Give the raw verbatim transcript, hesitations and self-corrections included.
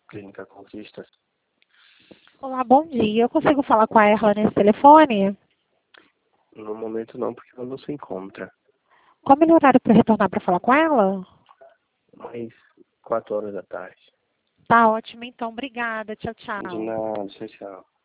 Clínica Conquista. Olá, bom dia. Eu consigo falar com a Erla nesse telefone? No momento não, porque ela não se encontra. Qual o melhor horário para retornar para falar com ela? Mas quatro horas da tarde. Tá ótimo, então. Obrigada. Tchau, De tchau. nada, tchau, tchau.